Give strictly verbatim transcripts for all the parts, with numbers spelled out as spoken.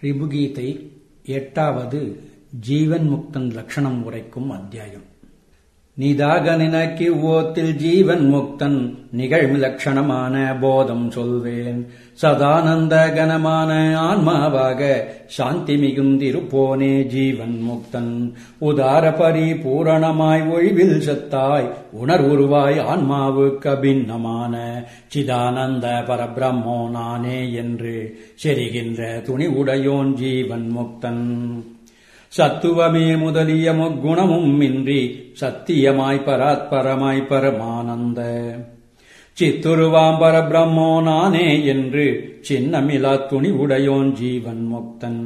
ரிபுகீதை எட்டாவது ஜீவன் முக்தன் லட்சணம் உரைக்கும் அத்தியாயம். நீதாக நினக்கி ஓத்தில் ஜீவன் முக்தன் நிகழ்மிலட்சணமான போதம் சொல்வேன். சதானந்த கனமான ஆன்மாவாக சாந்தி மிகுந்திருப்போனே ஜீவன் முக்தன். உதார பரிபூரணமாய் ஒழிவில் சத்தாய் உணர்வுருவாய் ஆன்மாவுக்கு அபின்னமான சிதானந்த பரபிரம்மோ நானே என்று செரிகின்ற துணிவுடையோன் ஜீவன் முக்தன். சத்துவமே முதலிய முக்குணமும் இன்றி சத்தியமாய் பராத்பரமாய் பரமானந்த சித்துருவாம் பரபிரம்மோ நானே என்று சின்னமிலா துணிவுடையோன் ஜீவன் முக்தன்.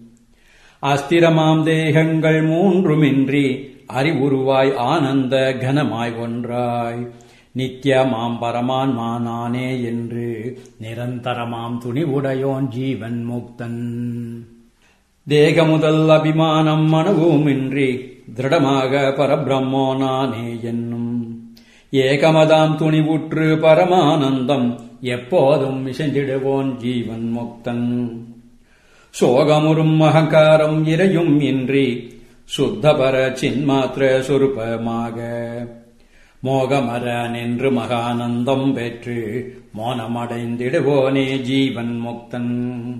அஸ்திரமாம் தேகங்கள் மூன்றுமின்றி அறிவுருவாய் ஆனந்த கனமாய் ஒன்றாய் நித்தியமாம் பரமான்மா நானே என்று நிரந்தரமாம் துணிவுடையோன் ஜீவன் முக்தன். தேக முதல் அபிமானம் மனவுமின்றி திருடமாக பரபிரம்மோ நானே என்னும் ஏகமதாம் துணிவுற்று பரமானந்தம் எப்போதும் இசைந்திடுவோன் ஜீவன் முக்தன். சோகமுறும் அகங்காரம் இறையும் இன்றி சுத்தபர சின்மாத்திர சொரூபமாக மோகமர நின்று மகானந்தம் பெற்று மோனமடைந்திடுவோனே ஜீவன் முக்தன்.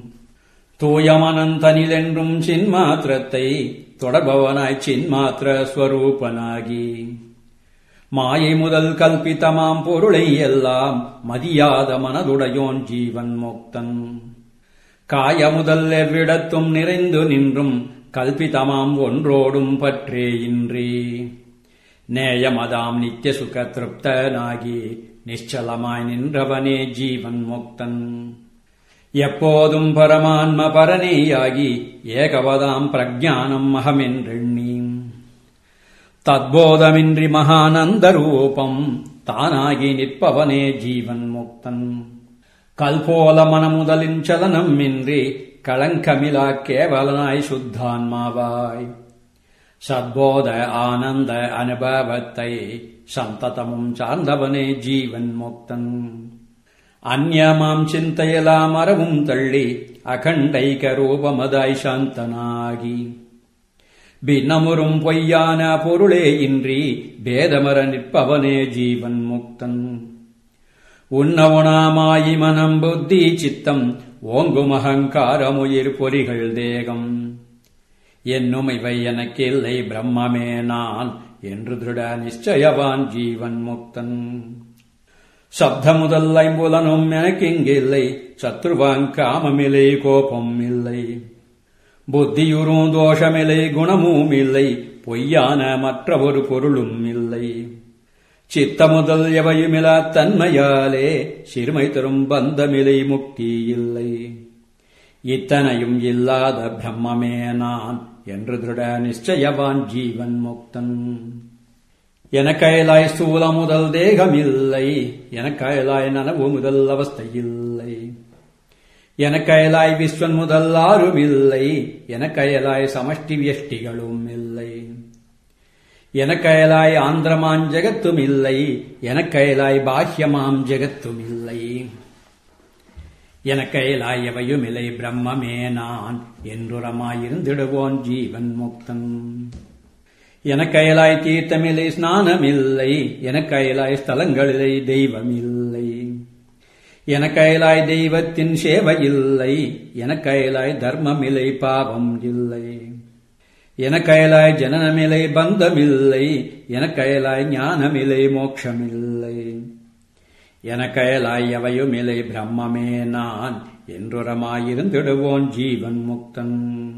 தூயமனந்தனிலென்றும் சின்மாத்திரத்தை தொடர்பவனாய் சின்மாத்திர ஸ்வரூபனாகி மாயை முதல் கல்பித்தமாம் பொருளை எல்லாம் மதியாத மனதுடையோன் ஜீவன் முக்தன். காய முதல் எவ்விடத்தும் நிறைந்து நின்றும் கல்பித்தமாம் ஒன்றோடும் பற்றே இன்றி நேயமதாம் நித்திய சுக திருப்தனாகி நிச்சலமாய் நின்றவனே ஜீவன் முக்தன். எப்போதும் பரமான்ம பரனேயாகி ஏகவதாம் பிரஜானம் அகமென்றெண்ணி தத்போதமின்றி மகானந்த ரூபம் தானாகி நிற்பவனே ஜீவன் முக்தன். கல்போல மனமுதலின் சலனம் இன்றி களங்கமிலா கேவலனாய் சுத்தான்மாவாய் சத்போத ஆனந்த அனுபவத்தை சந்ததமும் சார்ந்தவனே ஜீவன் முக்தன். அந்யமாம் சிந்தையெல்லாம் அறவும் தள்ளி அகண்டைக ரூபமதாய் சாந்தனாகி பின்னமுறும் பொய்யான பொருளே இன்றி பேதமர நிற்பவனே ஜீவன் முக்தன். உன்னவுணாமாயி மனம் புத்தி சித்தம் ஓங்கும் அகங்காரமுயிர் பொறிகள் தேகம் என்னும் இவை எனக்கில்லை பிரம்மமே நான் என்று திருட நிச்சயவான் ஜீவன் முக்தன். சப்த முதல் ஐம்புலனும் எனக்கிங்கில்லை சத்ருவாங் காமமில்லை கோபம் இல்லை புத்தியுறும் தோஷமில்லை குணமும் இல்லை பொய்யான மற்ற ஒரு பொருளும் இல்லை. சித்த முதல் எவையுமிலா தன்மையாலே சிறுமை தரும் பந்தமில்லை முக்தி இல்லை. இத்தனையும் இல்லாத பிரம்மமே நான் என்று திருட நிச்சயவான் ஜீவன் முக்தன். எனக்கயலாய் ஸ்தூல முதல் தேகமில்லை எனக்கயலாய் நனவு முதல் அவஸ்தையில்லை எனக்கயலாய் விஸ்வன் முதல் ஆறுமில்லை எனக்கயலாய் சமஷ்டி வியஷ்டிகளும் இல்லை. எனக்கயலாய் ஆந்திரமாம் ஜெகத்தும் இல்லை எனக்கயலாய் பாஹ்யமாம் ஜெகத்தும் இல்லை. எனக்கயலாய் எவையுமில்லை பிரம்மமே நான் என்றுரமாயிருந்திடுவோன் ஜீவன் முக்தன். எனக்கயலாய் தீர்த்தமில்லை ஸ்நானமில்லை எனக்கயலாய் ஸ்தலங்களிலே தெய்வமில்லை எனக்கயலாய் தெய்வத்தின் சேவையில்லை எனக்கயலாய் தர்மமில்லை பாவம் இல்லை. எனக்கயலாய் ஜனனமில்லை பந்தமில்லை எனக்கயலாய் ஞானமில்லை மோட்சமில்லை. எனக்கயலாய் எவையுமில்லை பிரம்மமே நான் என்றுரமாயிருந்திடுவோன் ஜீவன் முக்தன்.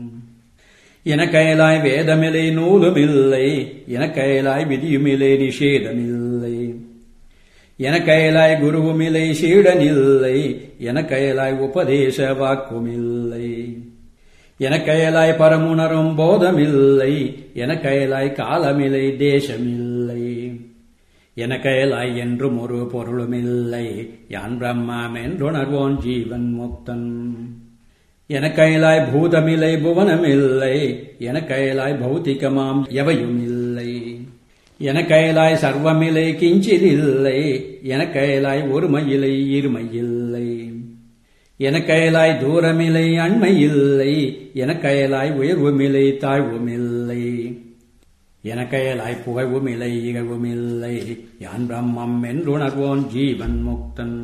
எனக்கயலாய் வேதமில்லை நூலுமில்லை எனக்கயலாய் விதியுமில்லை நிஷேதமில்லை எனக்கயலாய் குருவுமில்லை சீடனில்லை எனக்கயலாய் உபதேச வாக்குமில்லை. எனக்கயலாய் பரமுணரும் போதமில்லை எனக்கயலாய் காலமில்லை தேசமில்லை. எனக்கயலாய் என்றும் ஒரு பொருளுமில்லை யான் பிரம்மம் என்றுணர்வோன் ஜீவன் முக்தன். எனக்கயலாய் பூதமில்லை புவனமில்லை எனக்கயலாய் பௌத்திகமாம் எவையும் இல்லை. எனக்கயலாய் சர்வமில்லை கிஞ்சிலில்லை எனக்கயலாய் ஒருமையிலை இருமையில்லை. எனக்கயலாய் தூரமில்லை அண்மையில்லை, எனக்கயலாய் உயர்வுமில்லை தாழ்வுமில்லை, எனக்கயலாய் புகழ்வுமில்லை இகழ்வுமில்லை, யான் பிரம்மம் என்றுணர்வோன் ஜீவன் முக்தன்.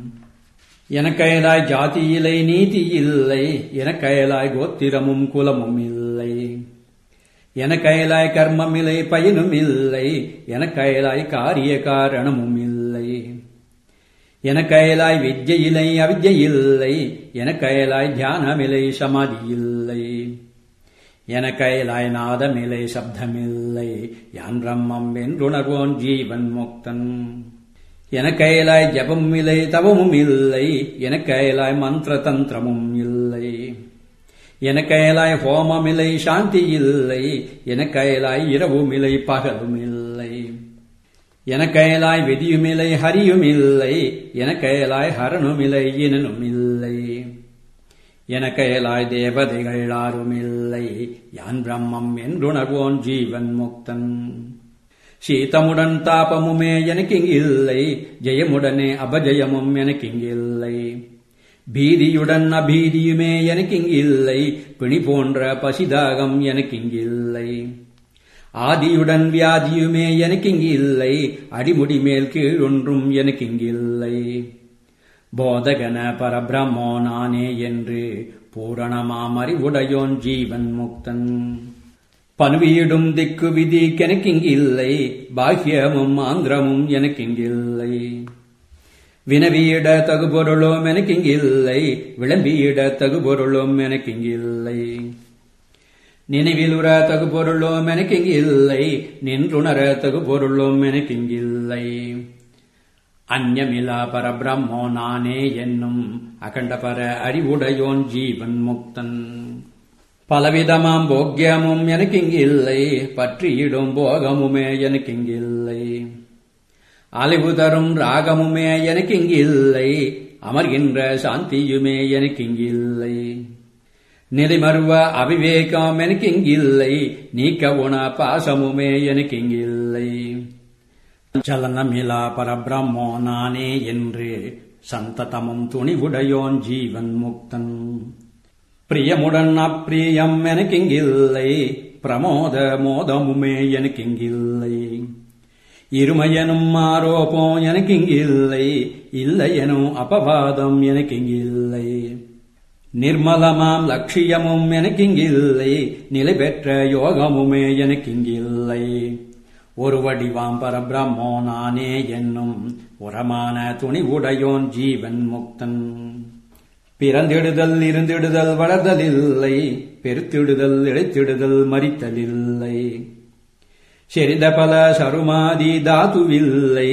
எனக்கயலாய் ஜாதியில்லை நீதியில்லை, எனக்கயலாய் கோத்திரமும் குலமும் இல்லை, எனக்கயலாய் கர்மமில்லை பயனுமில்லை, எனக்கயலாய் காரிய காரணமும் இல்லை, எனக்கயலாய் வித்யில்லை அவித்யில்லை, எனக்கயலாய் தியானமில்லை சமாதியில்லை, எனக்கயலாய் நாதமில்லை சப்தமில்லை, யான் பிரம்மம் என்றுணர்வோன் ஜீவன் முக்தன். எனக்கயலாய் ஜபமும் இல்லை தவமும் இல்லை, எனக்கயலாய் மந்திர தந்திரமும் இல்லை, எனக்கயலாய் ஹோமமில்லை சாந்தி இல்லை, எனக்கயலாய் இரவுமில்லை பகலும் இல்லை, எனக்கயலாய் விதியுமில்லை ஹரியுமில்லை, எனக்கயலாய் ஹரனுமில்லை இனனுமில்லை, எனக்கயலாய் தேவதைகள் யாருமில்லை, யான் பிரம்மம் என்றுணர்வோன் ஜீவன் முக்தன். சீதமுடன் தாபமுமே எனக்கிங்கில்லை, ஜெயமுடனே அபஜயமும் எனக்கிங்கில்லை, பீதியுடன் அபீதியுமே எனக்கிங்கில்லை, பிணி போன்ற பசிதாகம் எனக்கிங்கில்லை, ஆதியுடன் வியாதியுமே எனக்கிங்கில்லை, அடிமுடி மேல் கீழ் ஒன்றும் எனக்கிங்கில்லை, போதகன பரபிரம்மோ நானே என்று பூரணமாம் அறிவுடையோன் ஜீவன் முக்தன். பனுவியிடும் திக்கு விதி கெனக்கிங்கில்லை, பாக்கியமும் ஆந்திரமும் எனக்கிங்கில்லை, வினவியிட தகுபொருளும் எனக்கிங்கில்லை, விளம்பியிட தகுபொருளும் எனக்கிங்கில்லை, நினைவிலுற தகுபொருளும் எனக்கிங்கில்லை, நின்றுணர தகுபொருளும் எனக்கிங்கில்லை, அந்யமிலா பரபிரம்மோ நானே என்னும் அகண்டபர அறிவுடையோன் ஜீவன் முக்தன். பலவிதமாம் போக்கியமும் எனக்கிங்கில்லை, பற்றியிடும் போகமுமே எனக்கிங்கில்லை, அழிவு தரும் ராகமுமே எனக்கிங்கில்லை, அமர்கின்ற சாந்தியுமே எனக்கிங்கில்லை, நிலைமருவ அவிவேகம் எனக்கிங்கில்லை, நீக்க உண பாசமுமே எனக்கிங்கில்லை, சலனமிலா பரபிரம்மோ நானே என்று சந்ததமும் துணிவுடையோன் ஜீவன் முக்தன். பிரியமுடன் அப்பிரியம் எனக்கிங்கில்லை, பிரமோத மோதமுமே எனக்கிங்கில்லை, இருமையனும் ஆரோப்பம் எனக்கிங்கில்லை, இல்லையனும் அபவாதம் எனக்கிங்கில்லை, நிர்மலமாம் லட்சியமும் எனக்கிங்கில்லை, நிலை பெற்ற யோகமுமே எனக்கிங்கில்லை, ஒரு வடிவாம் பரபிரம்மோ நானே என்னும் உரமான துணிவுடையோன் ஜீவன் முக்தன். பிறந்திடுதல் இருந்திடுதல் வளர்தலில்லை, பெருத்திடுதல் இழைத்திடுதல் மறித்தலில்லை, செறிந்த பல சருமாதி தாதுவில்லை,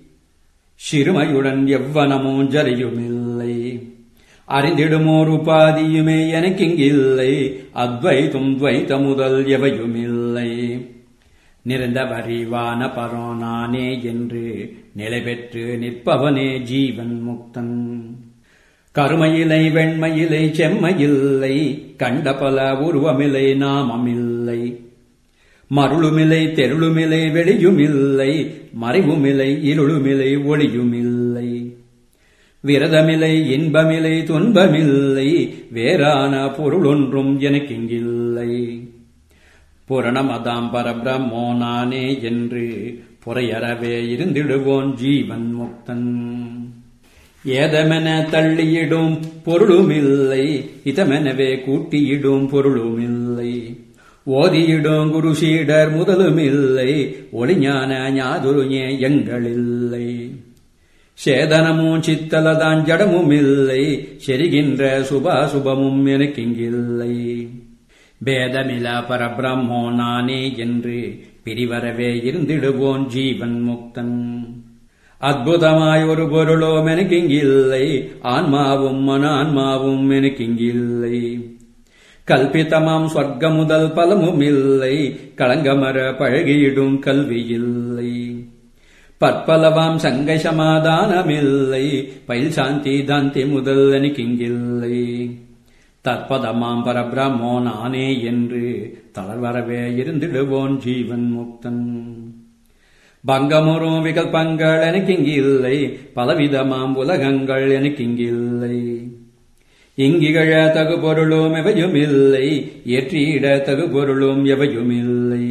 சிறுமையுடன் எவ்வனமும் ஜரியுமில்லை, அறிந்திடுமோர் உபாதியுமே எனக்கிங்கில்லை, அத்வைதும் துவைத முதல் எவையுமில்லை, நிறைந்த வரிவான பரோ நானே என்று நிலை பெற்று நிற்பவனே ஜீவன் முக்தன். கருமையிலை வெண்மையிலை செம்மையில்லை, கண்ட பல உருவமில்லை நாமமில்லை, மருளுமில்லை தெருளுமில்லை வெளியுமில்லை, மறைவுமில்லை இருளுமில்லை ஒளியுமில்லை, விரதமில்லை இன்பமில்லை துன்பமில்லை, வேறான பொருளொன்றும் எனக்கிங்கில்லை, பூரணமதாம் பரபிரம்மோ நானே என்று புறையறவே இருந்திடுவோன் ஜீவன் முக்தன். ஏதமென தள்ளியிடும் பொருளுமில்லை, இதமெனவே கூட்டியிடும் பொருளுமில்லை, ஓதியிடும் குருஷீடர் முதலுமில்லை, ஒளிஞான ஞாதுரு எங்களில்லை, சேதனமும் சித்தலதான் ஜடமுமில்லை, செரிகின்ற சுபாசுபமும் எனக்கிங்கில்லை, பேதமிலா பரபிரம்மோ நானே என்று பிரிவரவே இருந்திடுவோன் ஜீவன் முக்தன். அற்புதமாய் ஒரு பொருளோம் எனக்கிங்கில்லை, ஆன்மாவும் மனான்மாவும் எனக்கிங்கில்லை, கல்பித்தமாம் சொர்க்க முதல் பலமுமில்லை, களங்கமர பழகியிடும் கல்வியில்லை, பற்பலவாம் சங்கை சமாதானமில்லை, பயில் சாந்தி தாந்தி முதல் எனக்கிங்கில்லை, தற்பதமாம் பரபிரம்மோ நானே என்று தளர்வரவே இருந்திடுவோன் ஜீவன் முக்தன். பங்கமுறும் விகல்பங்கள் எனக்கிங்கில்லை, பலவிதமாம் உலகங்கள் எனக்கிங்கில்லை, இங்கிகழ தகு பொருளும் எவையுமில்லை, ஏற்றிட தகு பொருளும் எவையுமில்லை.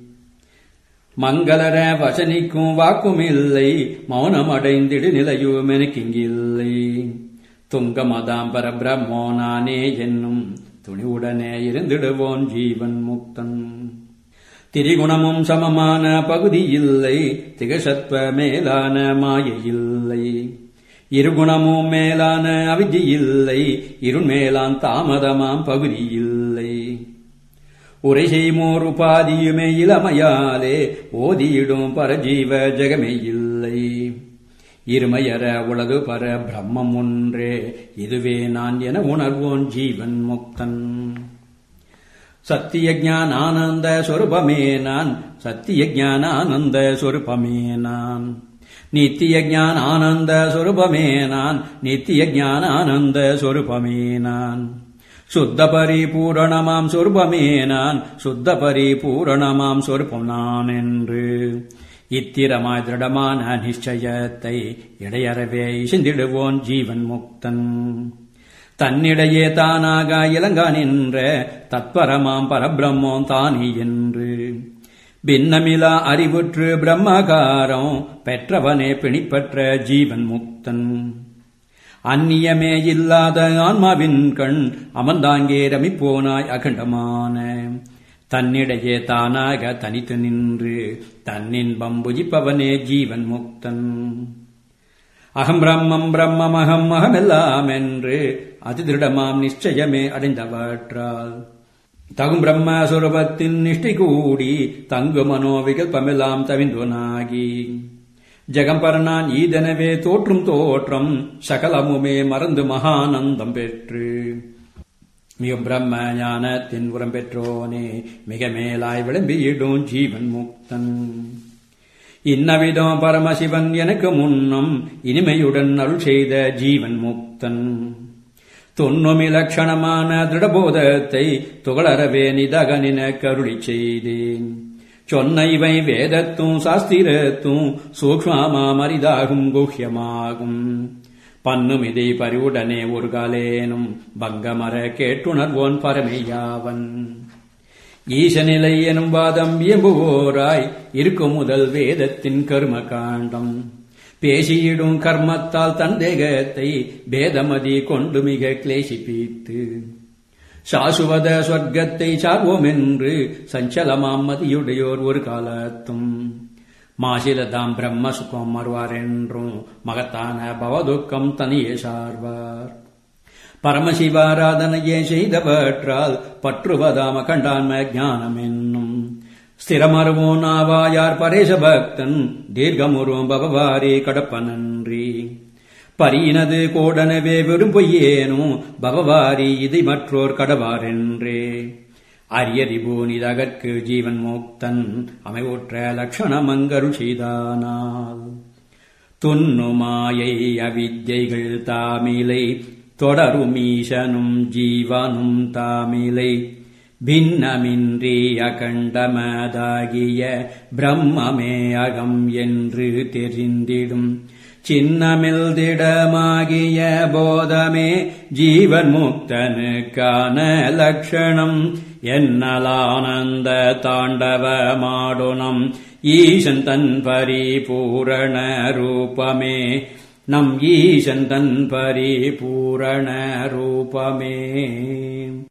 மங்களர வசனிக்கும் வாக்குமில்லை, மௌனம் அடைந்திடு நிலையும் எனக்கிங்கில்லை. துங்கமதாம் பரபிரம்மோ நானே என்னும் துணிவுடனே இருந்திடுவோன் ஜீவன் முக்தன். திரிகுணமும் சமமான பகுதி இல்லை, திகசத்வ மேலான மாயை இல்லை. இருகுணமும் மேலான அவிஜி இல்லை, இருண்மேலான் தாமதமாம் பகுதி இல்லை. உரை செய்மோர் உபாதியுமே இளமையாலே, ஓதியிடும் பரஜீவ ஜெகமே இல்லை. இருமையற உலகு பர பிரம்மம் ஒன்றே, இதுவே நான் என உணர்வோன் ஜீவன் முக்தன். சத்திய ஞானானந்த சொரூபமே நான், சத்திய ஞானானந்த சொரூபமே நான். நித்திய ஞானானந்த சொரூபமே நான், நித்திய ஞானானந்த சொரூபமே நான். சுத்த பரிபூரணமாம் சொரூபமே நான், சுத்த பரிபூரணமாம் சொரூபம் நான் என்று இத்திரமாய் திருடமான நிச்சயத்தை இடையறவே இசைந்திடுவோன் ஜீவன் முக்தன். தன்னிடையே தானாக இலங்கா நின்ற தத்பரமாம் பரபிரம்மோம் தானி என்று பின்னமிலா அறிவுற்று பிரம்மகாரம் பெற்றவனே பிணிப்பற்ற ஜீவன் முக்தன். அந்நியமே இல்லாத ஆன்மாவின் கண் அமர்ந்தாங்கே ரமிப்போனாய் அகண்டமான தன்னிடையே தானாக தனித்து நின்று தன்னின்பம் புஜிப்பவனே ஜீவன் முக்தன். அகம் பிரம்மம் பிரம்மம் அகம் அகமெல்லாம் என்று அதிதிருடமாம் நிச்சயமே அடைந்தவற்றால் தகும் பிரம்மஸ்வரூபத்தின் நிஷ்டை கூடி தங்கு மனோவிகல்பமெல்லாம் தவிந்தோனாகி ஜெகம்பரனான் ஈதனவே தோற்றும் தோற்றம் சகலமுமே மறந்து மகானந்தம் பெற்று மிக பிரம்ம ஞானத்தின் உரம் பெற்றோனே மிக மேலாய் விளம்பியிடும் ஜீவன் முக்தன். இன்னவிதம் பரமசிவன் எனக்கு முன்னம் இனிமையுடன் அருள் செய்த ஜீவன் முக்தன். தொன்னும் இலட்சணமான திருடபோதத்தை துகளறவே நிதகனின கருளி செய்தேன். சொன்ன இவை வேதத்தும் சாஸ்திரத்தும் சூக்ஷ்மமாம் அரிதாகும் குஹ்யமாகும். பன்னுமிதை பரிவுடனே ஒரு காலேனும் பங்கமர கேட்டுணர்வோன் பரமையாவன். ஈசநிலை எனும் வாதம் இயம்புவோராய் இருக்கும் முதல் வேதத்தின் கர்ம காண்டம். பேசியிடும் கர்மத்தால் தன் தேகத்தை பேதமதி கொண்டு மிக கிளேசிப்பித்து சாசுவத சொர்க்கத்தை சார்வோம் என்று சஞ்சலமாம் மதியுடையோர் ஒரு காலத்தும் மாசிலதாம் பிரம்ம சுகம் மறுவார் என்றும் மகத்தான பவதுக்கம் தனியே சார்வார். பரமசிவாராதனையே செய்தவற்றால் பற்றுவதாம கண்டான்ம ஞானம் என்னும் ஸ்திரமருவோன் ஆவாயார் பரேச பக்தன் தீர்க்கமுருவம் பவவாரே கடப்பனன்றி பரியினது கோடனவே வெறும் பொய்யேனும் பவவாரி இதை மற்றோர் கடவாரென்றே அரியதிபூனிதகற்கு ஜீவன் முக்தன் அமைவுற்ற லட்சணமங்கருள் செய்தானால் துன்னுமாயை அவித்யைகள் தாமிலை தொடருமீசனும் ஜீவனும் தாமிலை பின்னமின்றி அகண்டமதாகிய பிரம்மமே அகம் என்று தெரிந்திடும் சின்னமில் திடமாகிய போதமே ஜீவன் முக்தனுக்கான லட்சணம் என்னலானந்த தாண்டவமாடுனம் ஈசன் தன் பரிபூரண ரூபமே நம் ஈசன் தன் பரிபூரண ரூபமே.